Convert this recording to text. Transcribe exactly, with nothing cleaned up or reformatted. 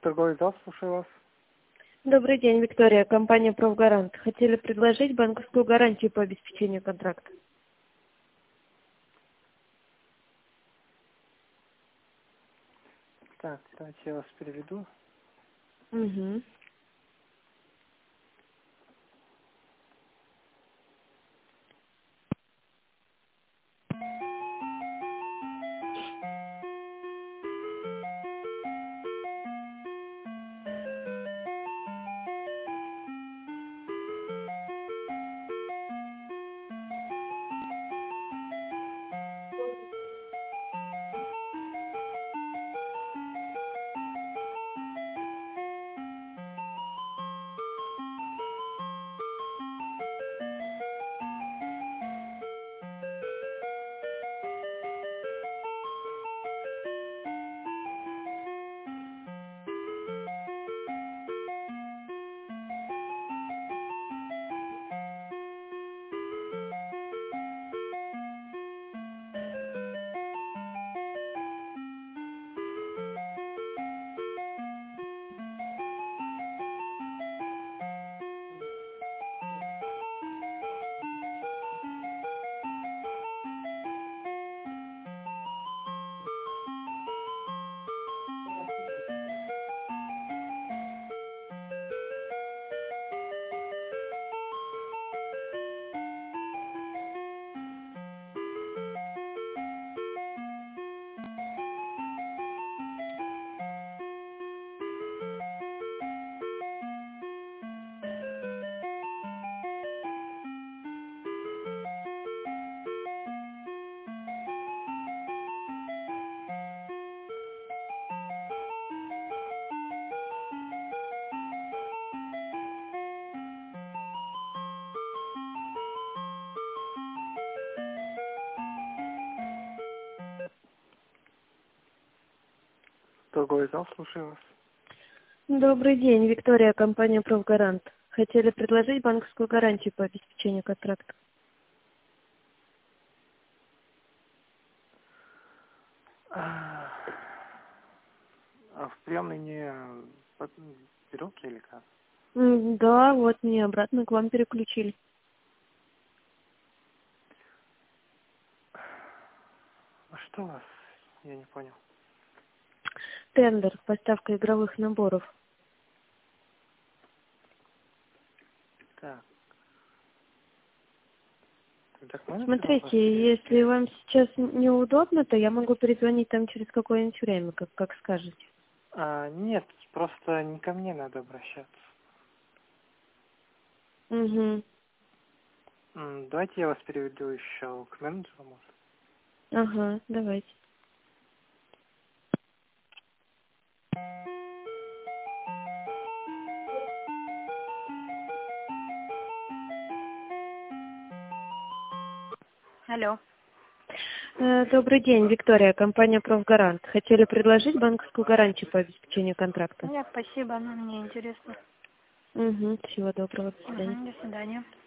Торговый зал, слушаю вас. Добрый день, Виктория, компания «Профгарант». Хотели предложить банковскую гарантию по обеспечению контракта. Так, давайте я вас переведу. Угу. Торговый зал, слушаю вас. Добрый день, Виктория, компания «Профгарант». Хотели предложить банковскую гарантию по обеспечению контракта. А а в приемной не под- берут или как? М, Да, вот мне обратно к вам переключили. А что у вас? Я не понял. Тендер, поставка игровых наборов. Так. Тогда к менеджеру вас Смотрите, перевести? если вам сейчас неудобно, то я могу перезвонить там через какое-нибудь время, как, как скажете. А, нет, просто не ко мне надо обращаться. Угу. М, Давайте я вас переведу еще к менеджеру, может. Ага, давайте. Алло. Э, Добрый день, Виктория, компания «Профгарант». Хотели предложить банковскую гарантию по обеспечению контракта. Нет, спасибо, но мне интересно. Угу, всего доброго, до свидания. Мгм, до свидания.